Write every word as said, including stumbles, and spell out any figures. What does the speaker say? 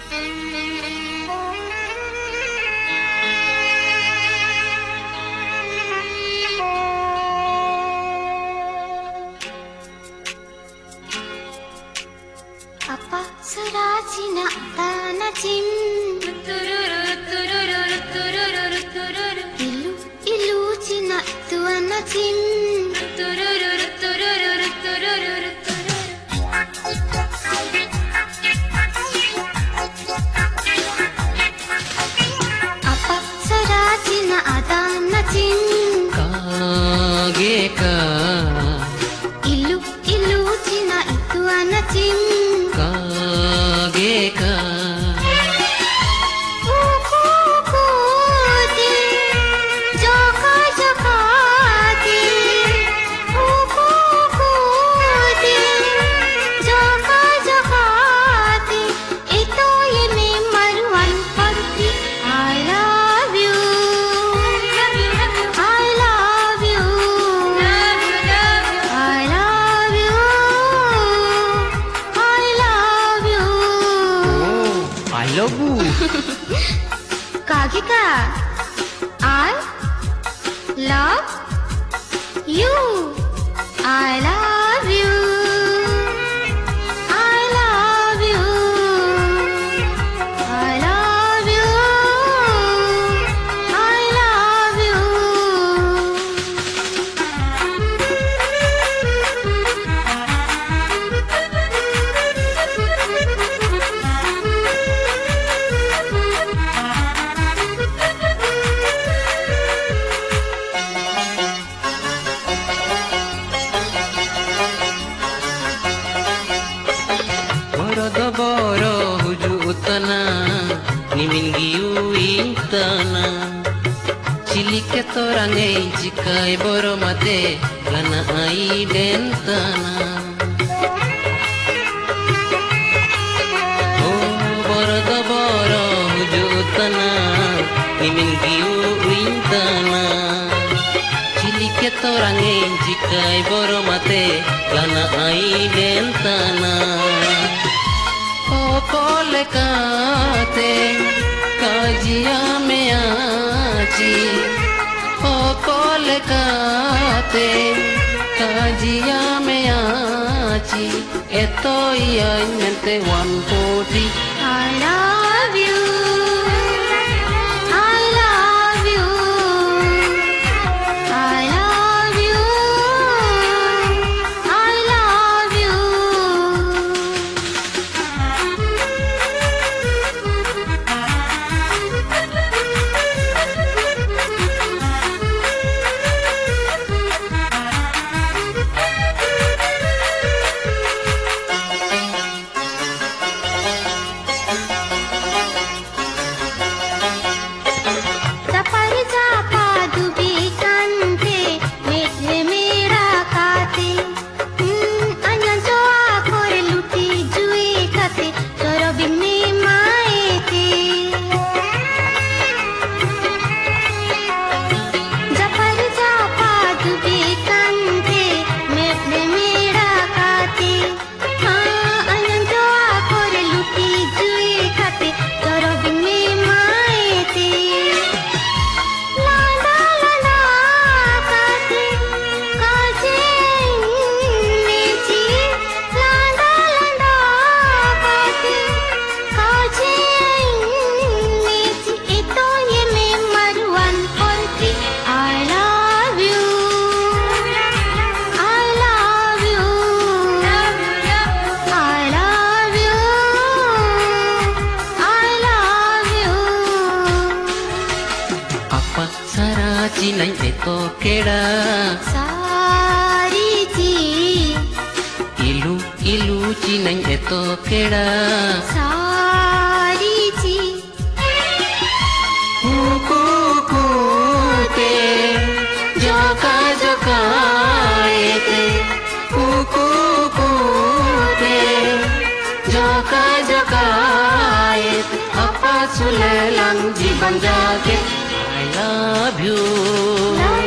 Apa serajina tanah cim Ilu ilu cina tuana cim Apa serajina adana cim Kageka Ilu ilu cina tuana cim Kageka Uku uku di joka joka di Uku uku di joka joka di Itu ini maruan pagi I love you I love you I love you I love you I love you Kagika I love you I love you I love you I love you I love you Borodo boro huju utana Nimin giu intana Cilike torange jikai boro mate Lana ai dentana Oh borodo boro huju utana Nimin giu intana Cilike torange jikai boro mate Lana ai dentana Okole kate kajia me achi Okole kate kajia me achi Estoy en mente one forty I love you I love you I love you I love you Sapari japa dubi kante Medhe mera kate Anyan joa kore luti jui kate Choro bimne maete Sapari japa dubi kante Medhe mera kate Anyan joa kore luti jui kate Choro bimne maete Landa landa kate kaje meji Landa landa kate kaje meji Ito ye me maruan polti I love you I love you I love you I love you Apa sarachi nain eto keda Sariji Ilu ilu chi nain eto keda Sariji Uku uku te joka joka ete Uku uku te joka joka ete Apa sulelang jiban jage I love you